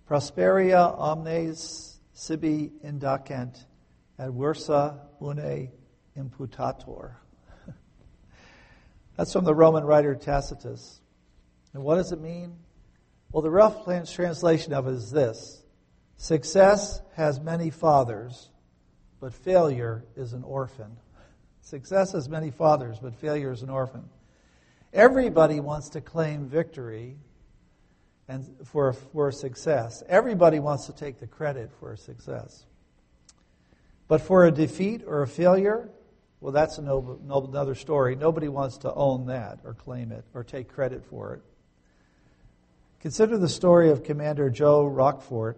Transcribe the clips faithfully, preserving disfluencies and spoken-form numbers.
Prosperia omnes sibi indacent, adversa une imputator. That's from the Roman writer Tacitus. And what does it mean? Well, the rough translation of it is this: success has many fathers, but failure is an orphan. Success has many fathers, but failure is an orphan. Everybody wants to claim victory and for, for success. Everybody wants to take the credit for a success. But for a defeat or a failure, well, that's a noble, noble, another story. Nobody wants to own that or claim it or take credit for it. Consider the story of Commander Joe Rockfort.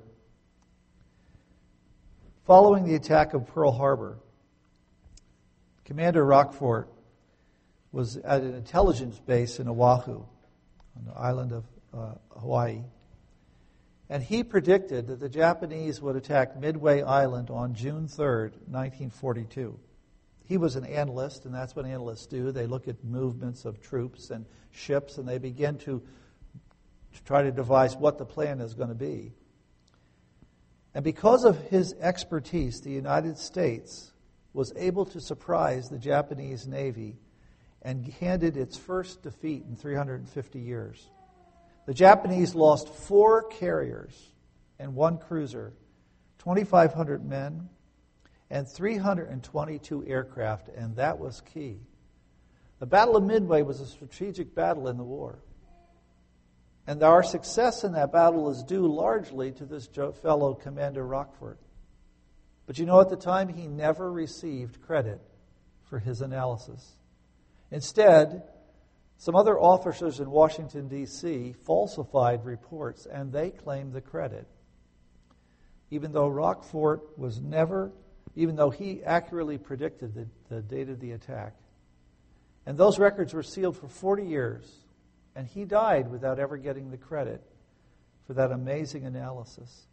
Following the attack of Pearl Harbor, Commander Rockfort was at an intelligence base in Oahu, on the island of uh, Hawaii. And he predicted that the Japanese would attack Midway Island on June third, nineteen forty-two. He was an analyst, and that's what analysts do. They look at movements of troops and ships, and they begin to, to try to devise what the plan is going to be. And because of his expertise, the United States was able to surprise the Japanese Navy and handed its first defeat in three hundred fifty years. The Japanese lost four carriers and one cruiser, twenty-five hundred men, and three hundred twenty-two aircraft, and that was key. The Battle of Midway was a strategic battle in the war. And our success in that battle is due largely to this fellow Commander Rockfort. But you know, at the time, he never received credit for his analysis. Instead, some other officers in Washington, D C falsified reports, and they claimed the credit. Even though Rockfort was never, even though he accurately predicted the, the date of the attack. And those records were sealed for forty years, and he died without ever getting the credit for that amazing analysis.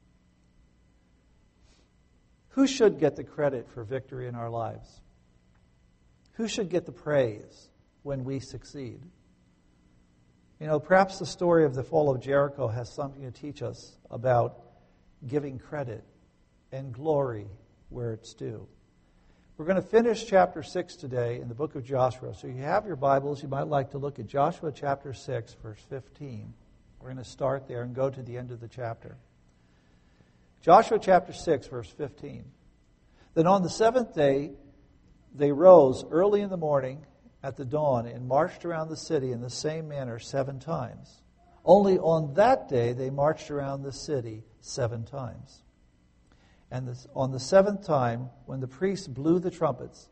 Who should get the credit for victory in our lives? Who should get the praise when we succeed? You know, perhaps the story of the fall of Jericho has something to teach us about giving credit and glory where it's due. We're going to finish chapter six today in the book of Joshua. So you have your Bibles. You might like to look at Joshua chapter six, verse fifteen. We're going to start there and go to the end of the chapter. Joshua chapter six, verse fifteen. Then on the seventh day, they rose early in the morning at the dawn and marched around the city in the same manner seven times. Only on that day they marched around the city seven times. And this, on the seventh time, when the priests blew the trumpets,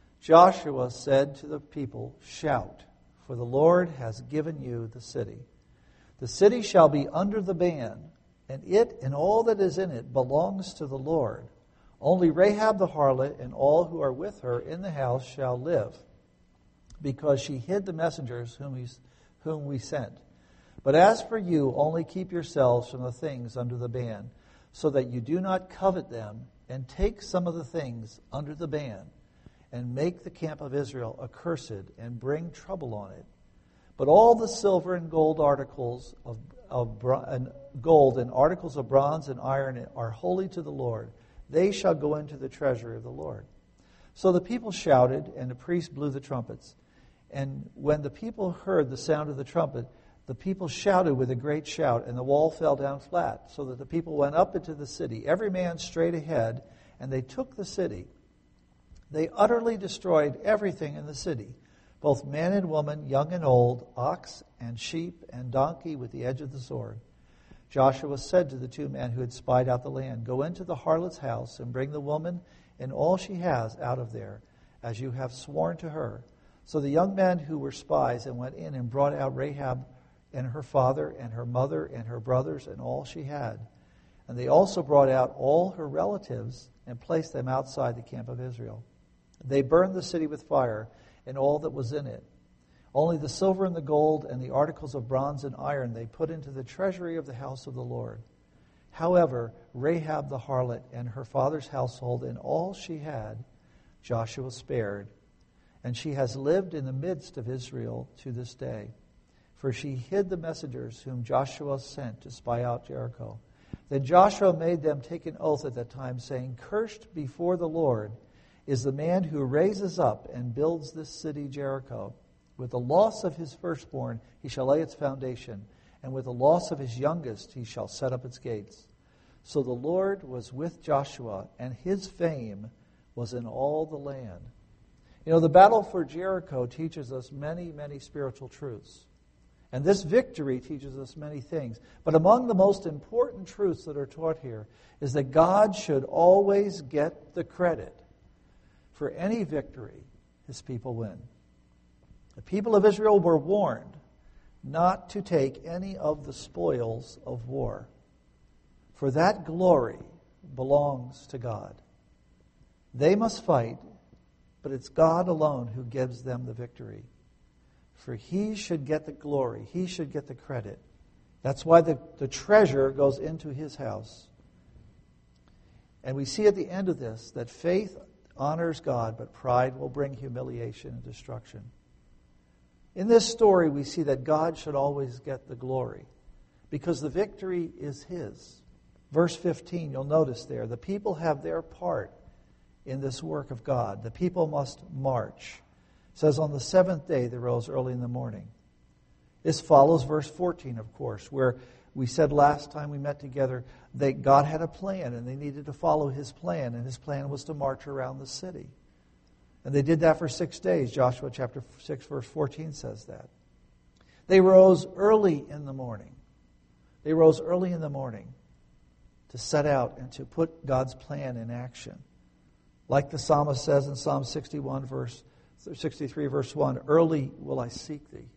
Joshua said to the people, "Shout, for the Lord has given you the city. The city shall be under the ban, and it and all that is in it belongs to the Lord. Only Rahab the harlot and all who are with her in the house shall live, because she hid the messengers whom we, whom we sent. But as for you, only keep yourselves from the things under the ban, so that you do not covet them, and take some of the things under the ban, and make the camp of Israel accursed, and bring trouble on it. But all the silver and gold articles of, of bro- and gold and articles of bronze and iron are holy to the Lord. They shall go into the treasury of the Lord." So the people shouted, and the priests blew the trumpets. And when the people heard the sound of the trumpet, the people shouted with a great shout, and the wall fell down flat, so that the people went up into the city, every man straight ahead, and they took the city. They utterly destroyed everything in the city, both man and woman, young and old, ox and sheep and donkey with the edge of the sword. Joshua said to the two men who had spied out the land, "Go into the harlot's house and bring the woman and all she has out of there, as you have sworn to her." So the young men who were spies and went in and brought out Rahab and her father and her mother and her brothers and all she had. And they also brought out all her relatives and placed them outside the camp of Israel. They burned the city with fire and all that was in it. Only the silver and the gold and the articles of bronze and iron they put into the treasury of the house of the Lord. However, Rahab the harlot and her father's household and all she had, Joshua spared. And she has lived in the midst of Israel to this day. For she hid the messengers whom Joshua sent to spy out Jericho. Then Joshua made them take an oath at that time, saying, "Cursed before the Lord is the man who raises up and builds this city Jericho. With the loss of his firstborn he shall lay its foundation, and with the loss of his youngest he shall set up its gates." So the Lord was with Joshua, and his fame was in all the land. You know, the battle for Jericho teaches us many, many spiritual truths. And this victory teaches us many things. But among the most important truths that are taught here is that God should always get the credit for any victory his people win. The people of Israel were warned not to take any of the spoils of war, for that glory belongs to God. They must fight, but it's God alone who gives them the victory. For he should get the glory. He should get the credit. That's why the, the treasure goes into his house. And we see at the end of this that faith honors God, but pride will bring humiliation and destruction. In this story, we see that God should always get the glory because the victory is his. Verse fifteen, you'll notice there, the people have their part in this work of God. The people must march. It says, on the seventh day they rose early in the morning. This follows verse fourteen, of course, where we said last time we met together that God had a plan and they needed to follow his plan, and his plan was to march around the city. And they did that for six days. Joshua chapter six, verse fourteen says that. They rose early in the morning. They rose early in the morning to set out and to put God's plan in action. Like the psalmist says in Psalm sixty-one, verse sixty-three, verse one, early will I seek thee.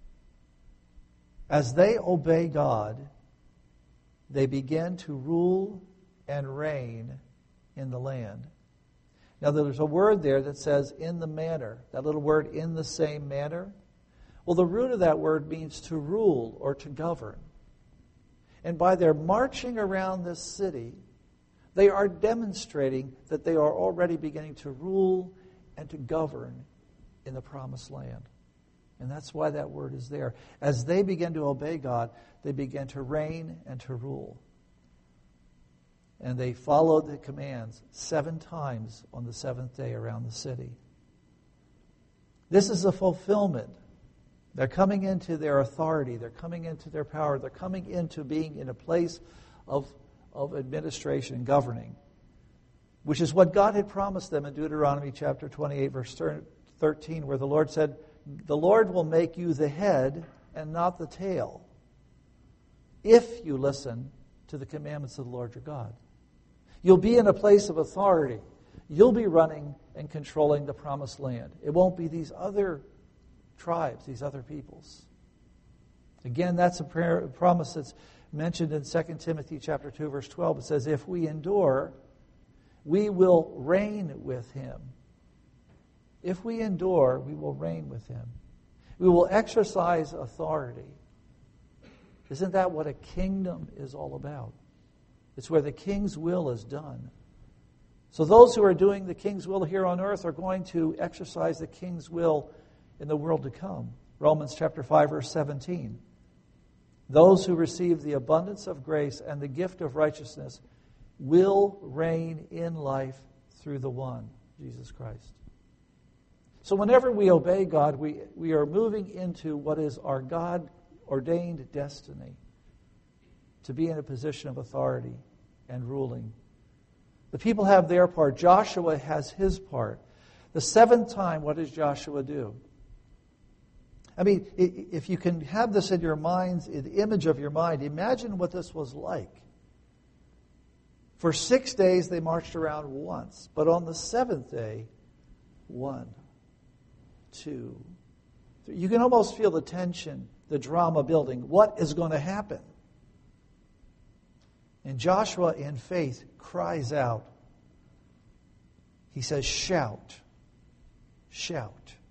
As they obey God, they begin to rule and reign in the land. Now there's a word there that says in the manner. That little word, in the same manner. Well, the root of that word means to rule or to govern. And by their marching around this city, they are demonstrating that they are already beginning to rule and to govern in the promised land. And that's why that word is there. As they begin to obey God, they begin to reign and to rule. And they followed the commands seven times on the seventh day around the city. This is a fulfillment. They're coming into their authority. They're coming into their power. They're coming into being in a place of, of administration and governing, which is what God had promised them in Deuteronomy chapter twenty-eight, verse thirteen, where the Lord said, the Lord will make you the head and not the tail if you listen to the commandments of the Lord your God. You'll be in a place of authority. You'll be running and controlling the promised land. It won't be these other tribes, these other peoples. Again, that's a prayer, a promise that's mentioned in Second Timothy chapter two, verse twelve. It says, if we endure, we will reign with him. If we endure, we will reign with him. We will exercise authority. Isn't that what a kingdom is all about? It's where the king's will is done. So those who are doing the king's will here on earth are going to exercise the king's will in the world to come. Romans chapter five, verse seventeen. Those who receive the abundance of grace and the gift of righteousness will reign in life through the one, Jesus Christ. So whenever we obey God, we, we are moving into what is our God-ordained destiny, to be in a position of authority and ruling. The people have their part. Joshua has his part. The seventh time, what does Joshua do? I mean, if you can have this in your minds, in the image of your mind, imagine what this was like. For six days they marched around once, but on the seventh day, one, two, three. You can almost feel the tension, the drama building. What is going to happen? And Joshua, in faith, cries out. He says, shout, shout.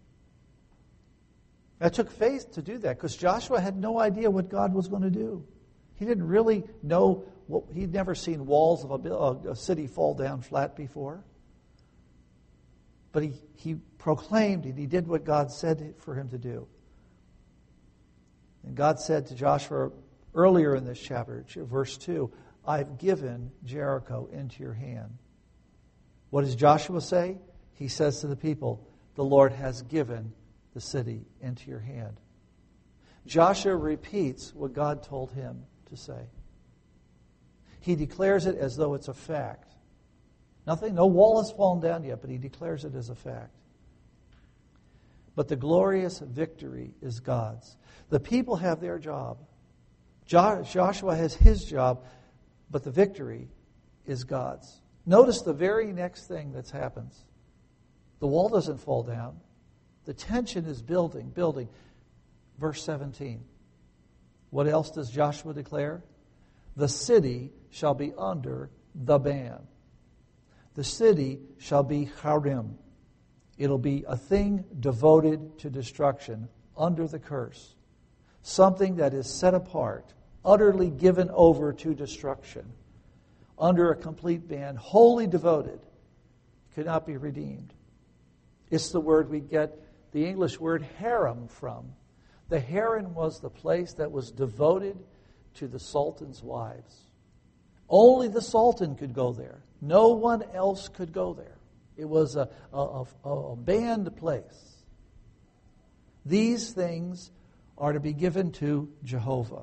It took faith to do that because Joshua had no idea what God was going to do. He didn't really know, what, he'd never seen walls of a, a city fall down flat before. But he, he proclaimed and he did what God said for him to do. And God said to Joshua earlier in this chapter, verse two, I've given Jericho into your hand. What does Joshua say? He says to the people, the Lord has given the city into your hand. Joshua repeats what God told him to say. He declares it as though it's a fact. Nothing, no wall has fallen down yet, but he declares it as a fact. But the glorious victory is God's. The people have their job. Jo- Joshua has his job, but the victory is God's. Notice the very next thing that happens. The wall doesn't fall down. The tension is building, building. Verse seventeen. What else does Joshua declare? The city shall be under the ban. The city shall be harim. It'll be a thing devoted to destruction, under the curse. Something that is set apart, utterly given over to destruction, under a complete ban, wholly devoted, could not be redeemed. It's the word we get the English word harem from. The harem was the place that was devoted to the Sultan's wives. Only the Sultan could go there. No one else could go there. It was a, a, a, a banned place. These things are to be given to Jehovah.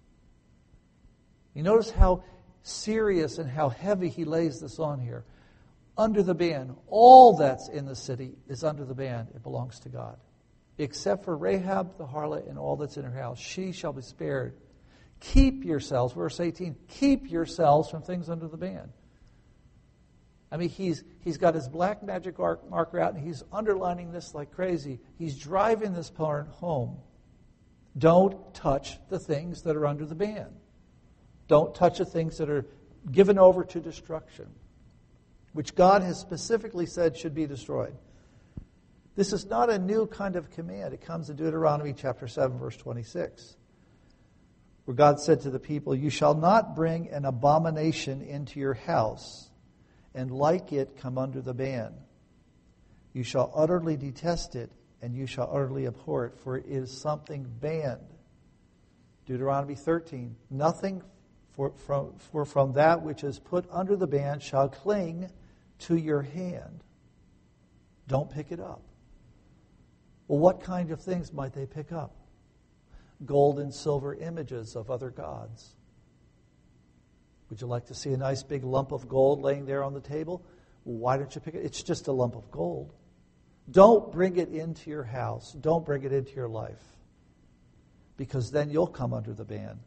You notice how serious and how heavy he lays this on here. Under the ban, all that's in the city is under the ban. It belongs to God. Except for Rahab the harlot and all that's in her house. She shall be spared. Keep yourselves, verse eighteen, keep yourselves from things under the ban. I mean, he's he's got his black magic marker out and he's underlining this like crazy. He's driving this part home. Don't touch the things that are under the ban. Don't touch the things that are given over to destruction, which God has specifically said should be destroyed. This is not a new kind of command. It comes in Deuteronomy chapter seven, verse twenty-six, where God said to the people, you shall not bring an abomination into your house, and like it come under the ban. You shall utterly detest it, and you shall utterly abhor it, for it is something banned. Deuteronomy thirteen, nothing for from, for from that which is put under the ban shall cling to your hand. Don't pick it up. Well, what kind of things might they pick up? Gold and silver images of other gods. Would you like to see a nice big lump of gold laying there on the table? Well, why don't you pick it? It's just a lump of gold. Don't bring it into your house. Don't bring it into your life. Because then you'll come under the ban.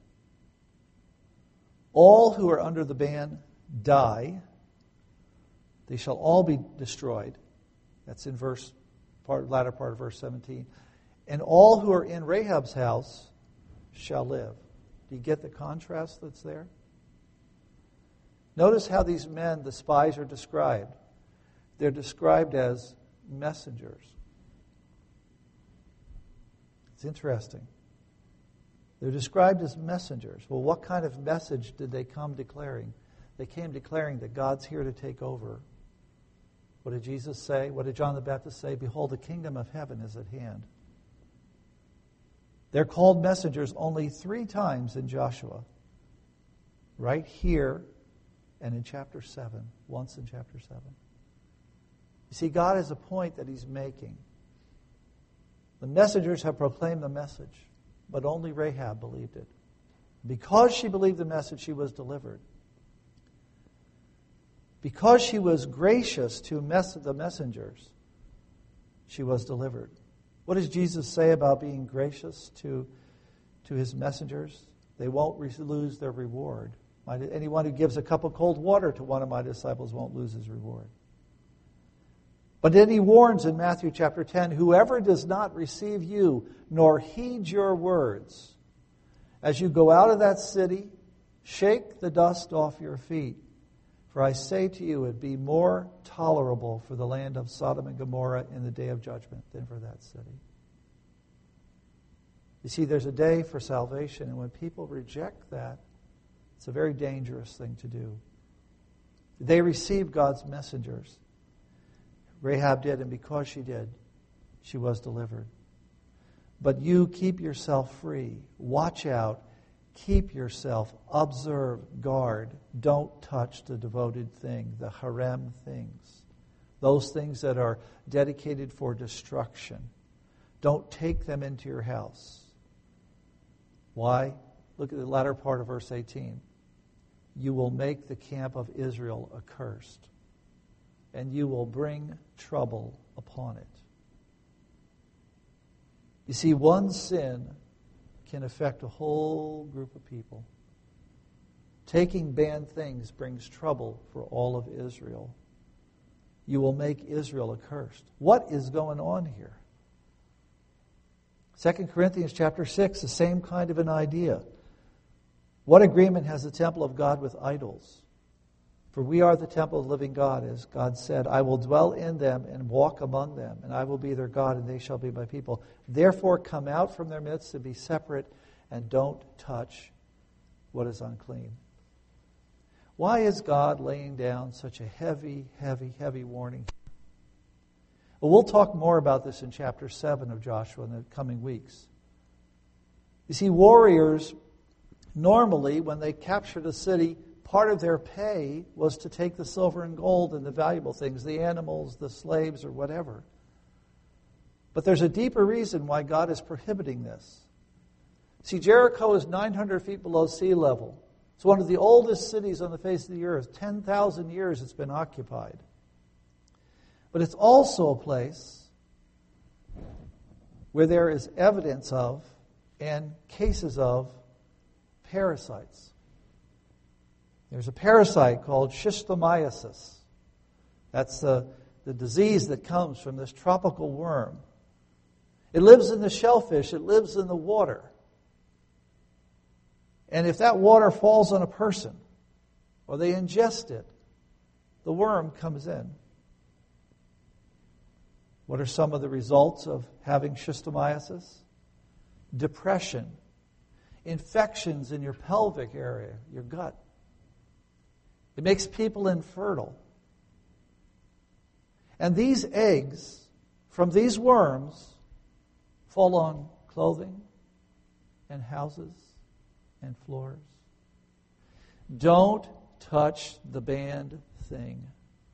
All who are under the ban die. They shall all be destroyed. That's in verse part, latter part of verse seventeen. And all who are in Rahab's house shall live. Do you get the contrast that's there? Notice how these men, the spies, are described. They're described as messengers. It's interesting. They're described as messengers. Well, what kind of message did they come declaring? They came declaring that God's here to take over. What did Jesus say? What did John the Baptist say? Behold, the kingdom of heaven is at hand. They're called messengers only three times in Joshua. Right here and in chapter seven. Once in chapter seven. You see, God has a point that He's making. The messengers have proclaimed the message, but only Rahab believed it. Because she believed the message, she was delivered. Because she was gracious to mess- the messengers, she was delivered. What does Jesus say about being gracious to, to His messengers? They won't re- lose their reward. Anyone who gives a cup of cold water to one of my disciples won't lose his reward. But then He warns in Matthew chapter ten, whoever does not receive you nor heed your words, as you go out of that city, shake the dust off your feet. For I say to you, it would be more tolerable for the land of Sodom and Gomorrah in the day of judgment than for that city. You see, there's a day for salvation, and when people reject that, it's a very dangerous thing to do. They received God's messengers. Rahab did, and because she did, she was delivered. But you keep yourself free. Watch out Keep yourself, observe, guard. Don't touch the devoted thing, the harem things. Those things that are dedicated for destruction. Don't take them into your house. Why? Look at the latter part of verse eighteen. You will make the camp of Israel accursed, and you will bring trouble upon it. You see, one sin can affect a whole group of people. Taking banned things brings trouble for all of Israel. You will make Israel accursed. What is going on here? Second Corinthians chapter six, the same kind of an idea. What agreement has the temple of God with idols? For we are the temple of the living God, as God said, I will dwell in them and walk among them, and I will be their God, and they shall be my people. Therefore come out from their midst and be separate, and don't touch what is unclean. Why is God laying down such a heavy, heavy, heavy warning? Well, we'll talk more about this in chapter seven of Joshua in the coming weeks. You see, warriors, normally, when they captured a city, part of their pay was to take the silver and gold and the valuable things, the animals, the slaves, or whatever. But there's a deeper reason why God is prohibiting this. See, Jericho is nine hundred feet below sea level. It's one of the oldest cities on the face of the earth. ten thousand years it's been occupied. But it's also a place where there is evidence of and cases of parasites. There's a parasite called schistomiasis. That's the, the disease that comes from this tropical worm. It lives in the shellfish. It lives in the water. And if that water falls on a person or they ingest it, the worm comes in. What are some of the results of having schistomiasis? Depression, infections in your pelvic area, your gut. It makes people infertile. And these eggs from these worms fall on clothing and houses and floors. Don't touch the banned thing.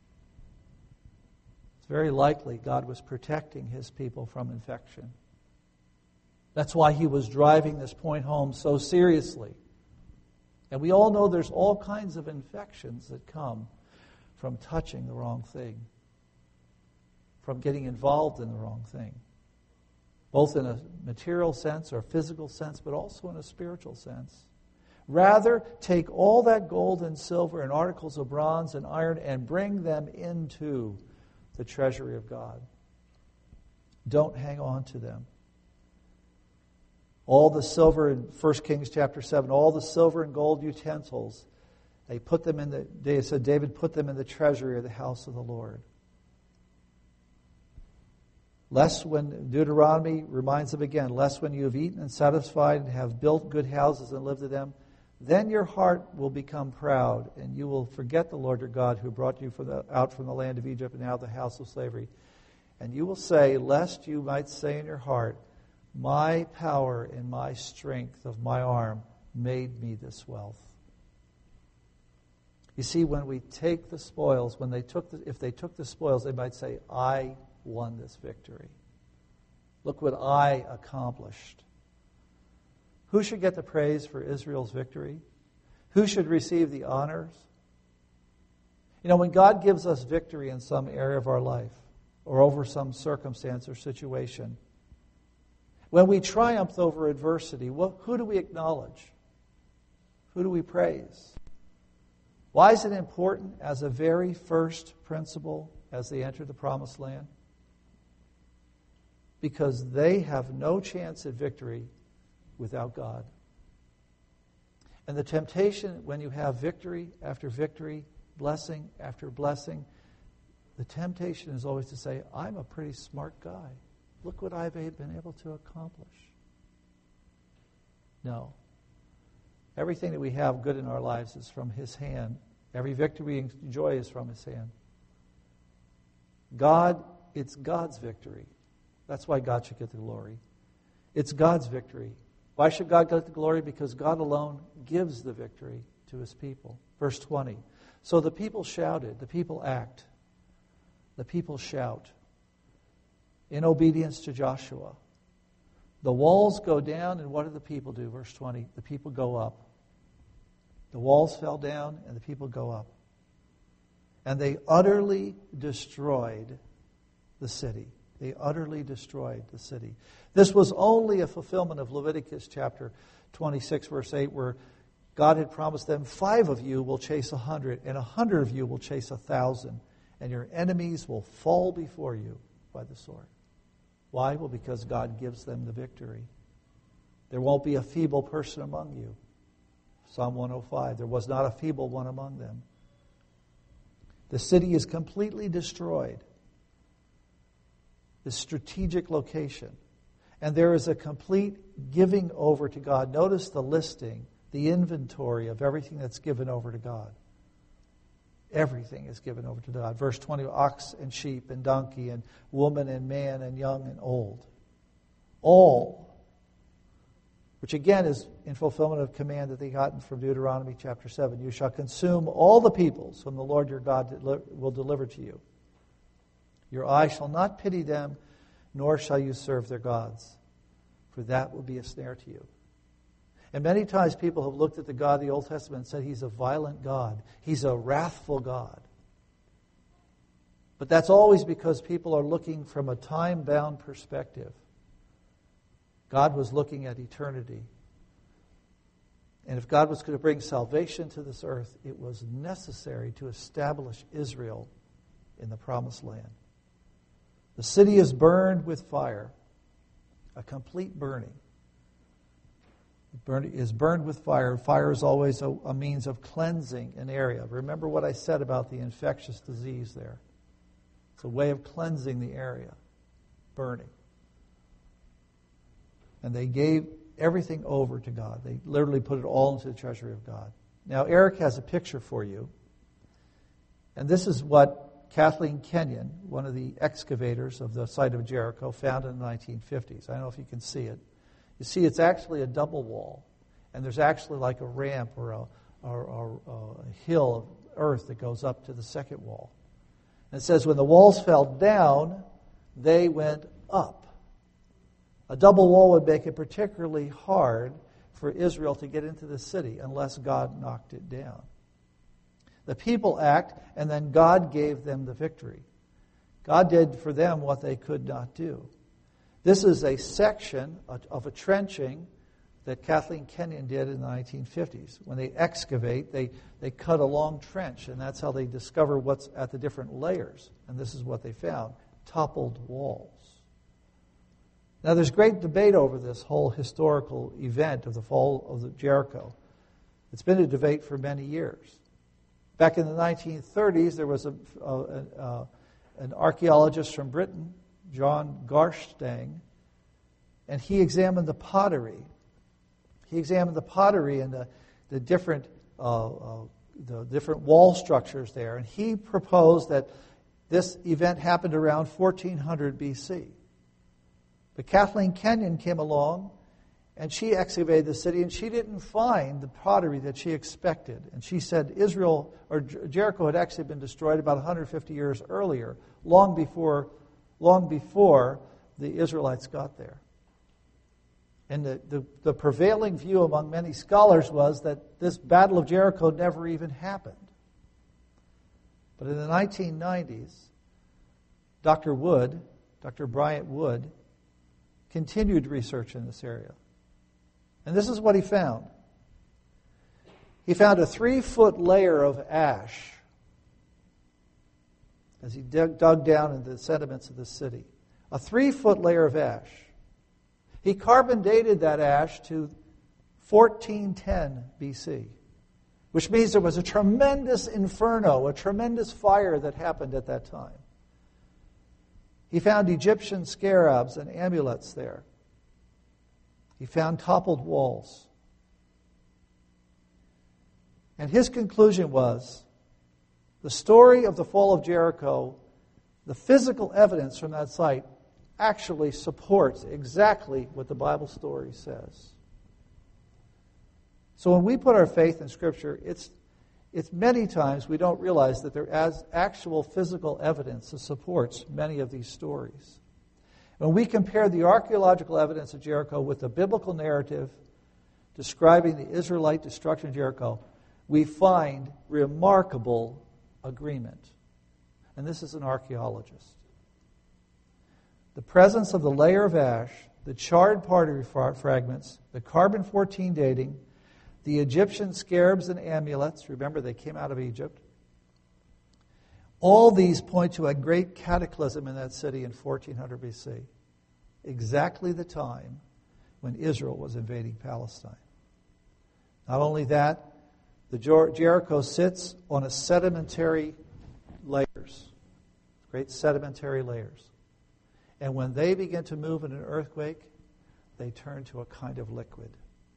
It's very likely God was protecting His people from infection. That's why He was driving this point home so seriously. And we all know there's all kinds of infections that come from touching the wrong thing, from getting involved in the wrong thing, both in a material sense or a physical sense, but also in a spiritual sense. Rather, take all that gold and silver and articles of bronze and iron and bring them into the treasury of God. Don't hang on to them. All the silver in First Kings chapter seven, all the silver and gold utensils, they put them in the, they said David put them in the treasury of the house of the Lord. Lest when, Deuteronomy reminds them again, lest when you have eaten and satisfied and have built good houses and lived in them, then your heart will become proud, and you will forget the Lord your God who brought you from the, out from the land of Egypt and out of the house of slavery. And you will say, lest you might say in your heart, my power and my strength of my arm made me this wealth. You see, when we take the spoils, when they took the, if they took the spoils, they might say, I won this victory. Look what I accomplished. Who should get the praise for Israel's victory? Who should receive the honors? You know, when God gives us victory in some area of our life or over some circumstance or situation, when we triumph over adversity, well, who do we acknowledge? Who do we praise? Why is it important as a very first principle as they enter the promised land? Because they have no chance at victory without God. And the temptation when you have victory after victory, blessing after blessing, the temptation is always to say, I'm a pretty smart guy. Look what I've been able to accomplish. No. Everything that we have good in our lives is from His hand. Every victory we enjoy is from His hand. God, it's God's victory. That's why God should get the glory. It's God's victory. Why should God get the glory? Because God alone gives the victory to his people. Verse twenty. So the people shouted, the people act, the people shout in obedience to Joshua. The walls go down, and what do the people do? Verse twenty, the people go up. The walls fell down, and the people go up. And they utterly destroyed the city. They utterly destroyed the city. This was only a fulfillment of Leviticus chapter twenty-six, verse eight, where God had promised them, five of you will chase a hundred, and a hundred of you will chase a thousand, and your enemies will fall before you by the sword. Why? Well, because God gives them the victory. There won't be a feeble person among you. Psalm one oh five, there was not a feeble one among them. The city is completely destroyed. The strategic location. And there is a complete giving over to God. Notice the listing, the inventory of everything that's given over to God. Everything is given over to God. Verse twenty, ox and sheep and donkey and woman and man and young and old. All, which again is in fulfillment of command that they got from Deuteronomy chapter seven. You shall consume all the peoples whom the Lord your God will deliver to you. Your eye shall not pity them, nor shall you serve their gods, for that will be a snare to you. And many times people have looked at the God of the Old Testament and said he's a violent God. He's a wrathful God. But that's always because people are looking from a time-bound perspective. God was looking at eternity. And if God was going to bring salvation to this earth, it was necessary to establish Israel in the promised land. The city is burned with fire, a complete burning. It is burned with fire. Fire is always a, a means of cleansing an area. Remember what I said about the infectious disease there. It's a way of cleansing the area, burning. And they gave everything over to God. They literally put it all into the treasury of God. Now, Eric has a picture for you. And this is what Kathleen Kenyon, one of the excavators of the site of Jericho, found in the nineteen fifties. I don't know if you can see it. You see, it's actually a double wall. And there's actually like a ramp or a, or, or, or a hill of earth that goes up to the second wall. And it says, when the walls fell down, they went up. A double wall would make it particularly hard for Israel to get into the city unless God knocked it down. The people act, and then God gave them the victory. God did for them what they could not do. This is a section of a trenching that Kathleen Kenyon did in the nineteen fifties. When they excavate, they, they cut a long trench, and that's how they discover what's at the different layers. And this is what they found, toppled walls. Now, there's great debate over this whole historical event of the fall of the Jericho. It's been a debate for many years. Back in the nineteen thirties, there was a, a, a, an archaeologist from Britain, John Garstang, and he examined the pottery. He examined the pottery and the, the different uh, uh, the different wall structures there, and he proposed that this event happened around fourteen hundred B C. But Kathleen Kenyon came along, and she excavated the city, and she didn't find the pottery that she expected. And she said Israel or Jericho had actually been destroyed about one hundred fifty years earlier, long before, long before the Israelites got there. And the, the, the prevailing view among many scholars was that this Battle of Jericho never even happened. But in the nineteen nineties, Doctor Wood, Doctor Bryant Wood, continued research in this area. And this is what he found. He found a three-foot layer of ash as he dug, dug down into the sediments of the city. A three-foot layer of ash. He carbon dated that ash to fourteen ten B C, which means there was a tremendous inferno, a tremendous fire that happened at that time. He found Egyptian scarabs and amulets there. He found toppled walls. And his conclusion was, the story of the fall of Jericho, the physical evidence from that site, actually supports exactly what the Bible story says. So when we put our faith in Scripture, it's it's many times we don't realize that there is actual physical evidence that supports many of these stories. When we compare the archaeological evidence of Jericho with the biblical narrative describing the Israelite destruction of Jericho, we find remarkable agreement. And this is an archaeologist. The presence of the layer of ash, the charred pottery fragments, the carbon fourteen dating, the Egyptian scarabs and amulets, remember they came out of Egypt, all these point to a great cataclysm in that city in fourteen hundred B C, exactly the time when Israel was invading Palestine. Not only that, the Jer- Jericho sits on a sedimentary layers, great sedimentary layers. And when they begin to move in an earthquake, they turn to a kind of liquid.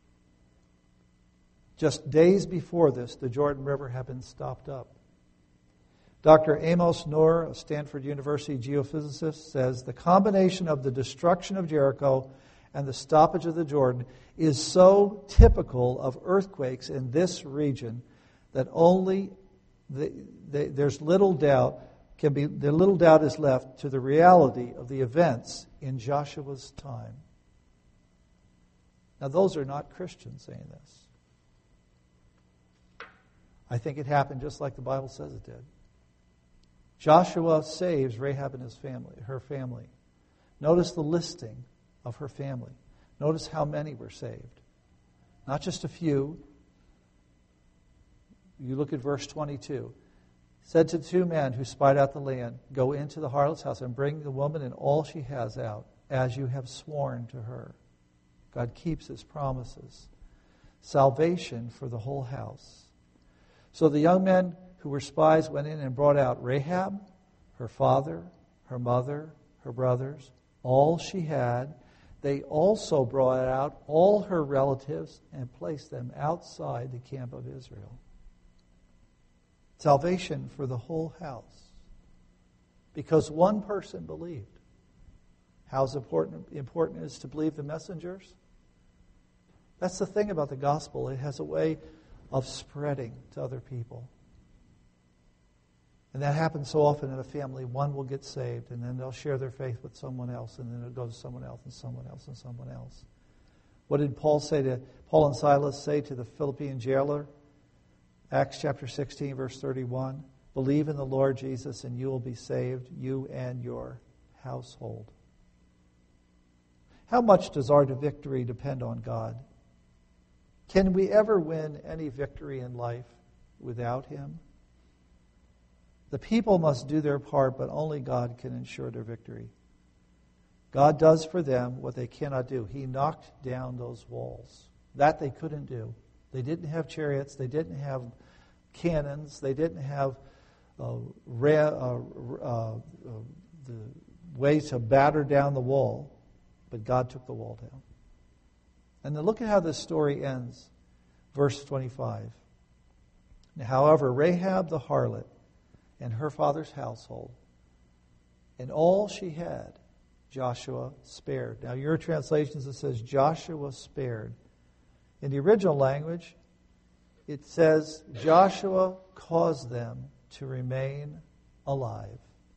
Just days before this, the Jordan River had been stopped up. Doctor Amos Noor, a Stanford University geophysicist, says the combination of the destruction of Jericho and the stoppage of the Jordan is so typical of earthquakes in this region that only the, the, there's little doubt can be the little doubt is left to the reality of the events in Joshua's time. Now, those are not Christians saying this. I think it happened just like the Bible says it did. Joshua saves Rahab and his family, her family. Notice the listing of her family. Notice how many were saved. Not just a few. You look at verse twenty-two. Said to the two men who spied out the land, go into the harlot's house and bring the woman and all she has out, as you have sworn to her. God keeps his promises. Salvation for the whole house. So the young men who were spies went in and brought out Rahab, her father, her mother, her brothers, all she had. They also brought out all her relatives and placed them outside the camp of Israel. Salvation for the whole house. Because one person believed. How important, important it is to believe the messengers? That's the thing about the gospel. It has a way of spreading to other people. And that happens so often in a family. One will get saved, and then they'll share their faith with someone else, and then it'll go to someone else, and someone else, and someone else. What did Paul say to Paul and Silas say to the Philippian jailer? Acts chapter sixteen, verse thirty-one. Believe in the Lord Jesus, and you will be saved, you and your household. How much does our victory depend on God? Can we ever win any victory in life without him? The people must do their part, but only God can ensure their victory. God does for them what they cannot do. He knocked down those walls. That they couldn't do. They didn't have chariots. They didn't have cannons. They didn't have uh, ra- uh, uh, uh, the ways to batter down the wall. But God took the wall down. And then look at how this story ends. Verse twenty-five. Now, however, Rahab the harlot and her father's household and all she had, Joshua spared. Now, your translations, it says Joshua spared. In the original language, it says Joshua caused them to remain alive.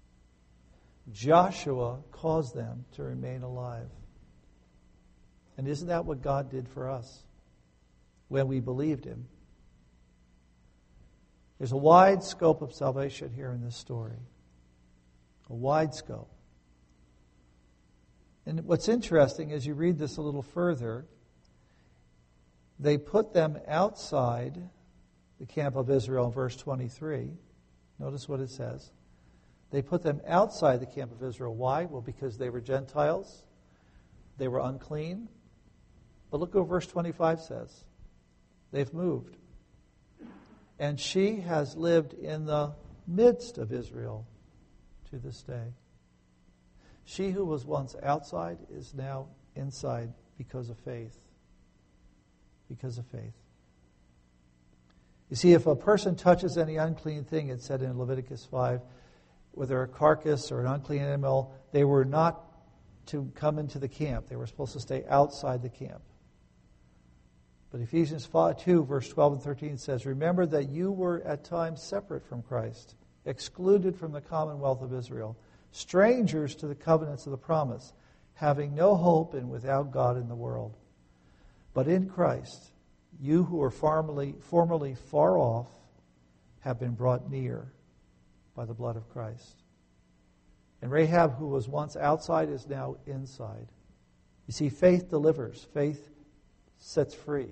Joshua caused them to remain alive. And isn't that what God did for us when we believed him? There's a wide scope of salvation here in this story. A wide scope. And what's interesting as you read this a little further, they put them outside the camp of Israel in verse twenty-three. Notice what it says. They put them outside the camp of Israel. Why? Well, because they were Gentiles. They were unclean. But look what verse twenty-five says. They've moved. And she has lived in the midst of Israel to this day. She who was once outside is now inside because of faith. Because of faith. You see, if a person touches any unclean thing, it said in Leviticus five, whether a carcass or an unclean animal, they were not to come into the camp. They were supposed to stay outside the camp. But Ephesians two, verse twelve and thirteen says, remember that you were at times separate from Christ, excluded from the commonwealth of Israel, strangers to the covenants of the promise, having no hope and without God in the world. But in Christ, you who were formerly, formerly far off have been brought near by the blood of Christ. And Rahab, who was once outside, is now inside. You see, faith delivers. Faith sets free.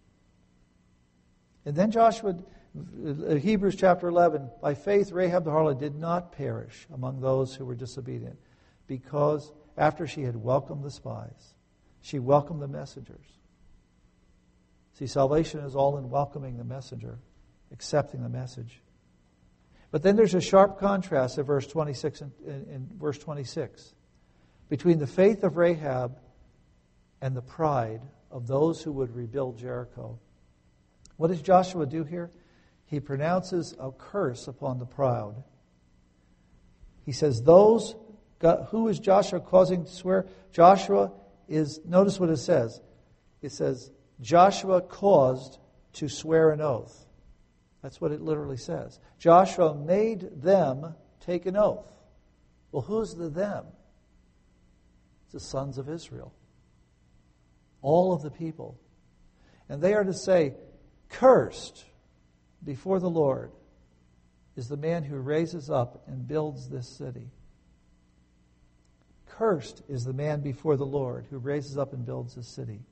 And then Joshua, Hebrews chapter eleven, by faith Rahab the harlot did not perish among those who were disobedient, because after she had welcomed the spies, she welcomed the messengers. See, salvation is all in welcoming the messenger, accepting the message. But then there's a sharp contrast in verse twenty-six and in verse twenty-six between the faith of Rahab and the pride of those who would rebuild Jericho. What does Joshua do here? He pronounces a curse upon the proud. He says, those, who is Joshua causing to swear? Joshua is, notice what it says. It says, Joshua caused to swear an oath. That's what it literally says. Joshua made them take an oath. Well, who's the them? It's the sons of Israel. All of the people. And they are to say, cursed before the Lord is the man who raises up and builds this city. Cursed is the man before the Lord who raises up and builds this city.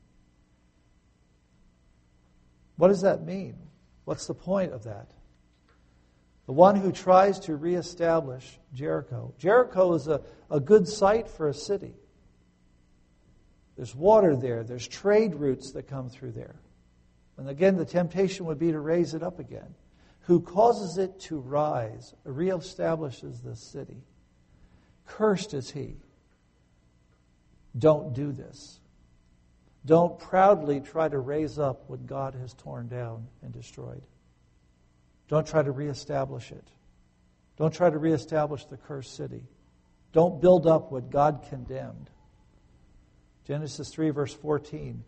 What does that mean? What's the point of that? The one who tries to reestablish Jericho. Jericho is a, a good site for a city. There's water there. There's trade routes that come through there. And again, the temptation would be to raise it up again. Who causes it to rise, reestablishes this city. Cursed is he. Don't do this. Don't proudly try to raise up what God has torn down and destroyed. Don't try to reestablish it. Don't try to reestablish the cursed city. Don't build up what God condemned. Genesis three, verse fourteen.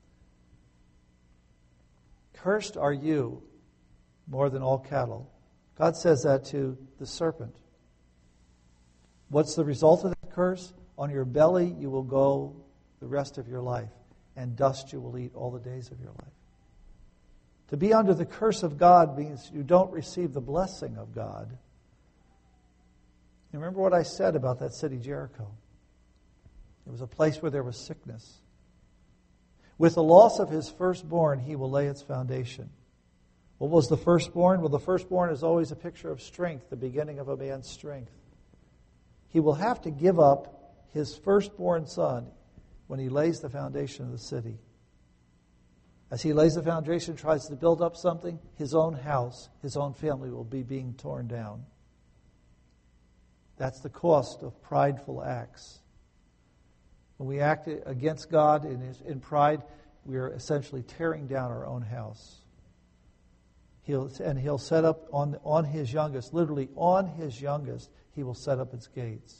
Cursed are you more than all cattle. God says that to the serpent. What's the result of that curse? On your belly you will go the rest of your life, and dust you will eat all the days of your life. To be under the curse of God means you don't receive the blessing of God. You remember what I said about that city, Jericho? It was a place where there was sickness. With the loss of his firstborn, he will lay its foundation. What was the firstborn? Well, the firstborn is always a picture of strength, the beginning of a man's strength. He will have to give up his firstborn son when he lays the foundation of the city. As he lays the foundation, tries to build up something, his own house, his own family will be being torn down. That's the cost of prideful acts. When we act against God in, his, in pride, we are essentially tearing down our own house. He'll, and he'll set up on, on his youngest, literally on his youngest, he will set up its gates.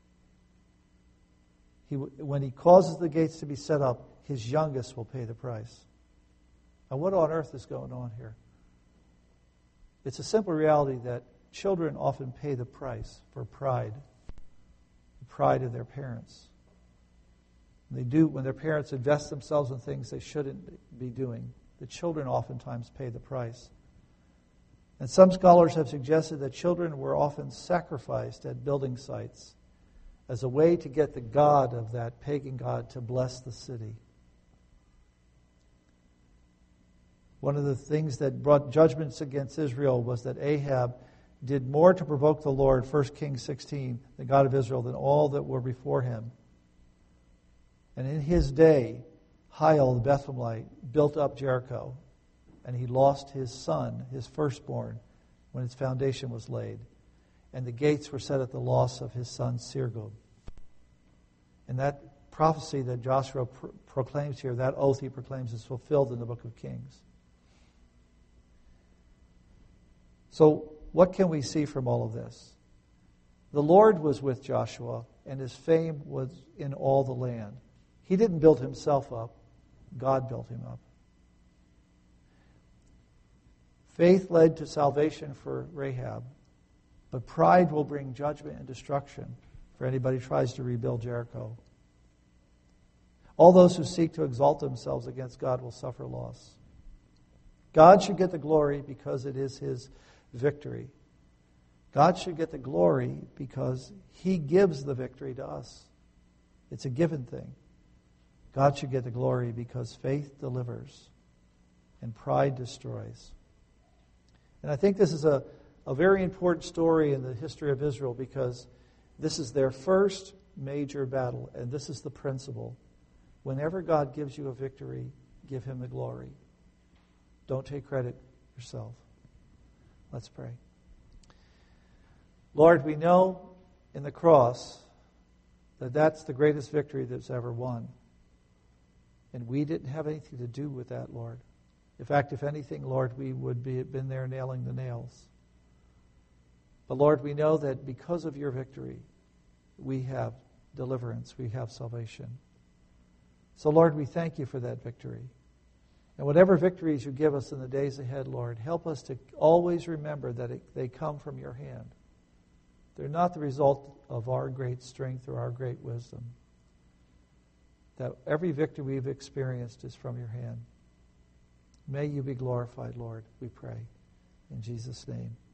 He, when he causes the gates to be set up, his youngest will pay the price. Now, what on earth is going on here? It's a simple reality that children often pay the price for pride, the pride of their parents. They do when their parents invest themselves in things they shouldn't be doing. The children oftentimes pay the price. And some scholars have suggested that children were often sacrificed at building sites as a way to get the god of that pagan god to bless the city. One of the things that brought judgments against Israel was that Ahab did more to provoke the Lord, First Kings sixteen, the God of Israel, than all that were before him. And in his day, Hiel the Bethlehemite built up Jericho, and he lost his son, his firstborn, when its foundation was laid. And the gates were set at the loss of his son Sirgub. And that prophecy that Joshua pro- proclaims here, that oath he proclaims, is fulfilled in the book of Kings. So, what can we see from all of this? The Lord was with Joshua, and his fame was in all the land. He didn't build himself up. God built him up. Faith led to salvation for Rahab, but pride will bring judgment and destruction for anybody who tries to rebuild Jericho. All those who seek to exalt themselves against God will suffer loss. God should get the glory because it is His victory. God should get the glory because He gives the victory to us. It's a given thing. God should get the glory because faith delivers and pride destroys. And I think this is a, a very important story in the history of Israel because this is their first major battle, and this is the principle. Whenever God gives you a victory, give Him the glory. Don't take credit yourself. Let's pray. Lord, we know in the cross that that's the greatest victory that's ever won. And we didn't have anything to do with that, Lord. In fact, if anything, Lord, we would be have been there nailing the nails. But Lord, we know that because of your victory, we have deliverance, we have salvation. So Lord, we thank you for that victory. And whatever victories you give us in the days ahead, Lord, help us to always remember that it, they come from your hand. They're not the result of our great strength or our great wisdom. That every victory we've experienced is from your hand. May you be glorified, Lord, we pray. In Jesus' name.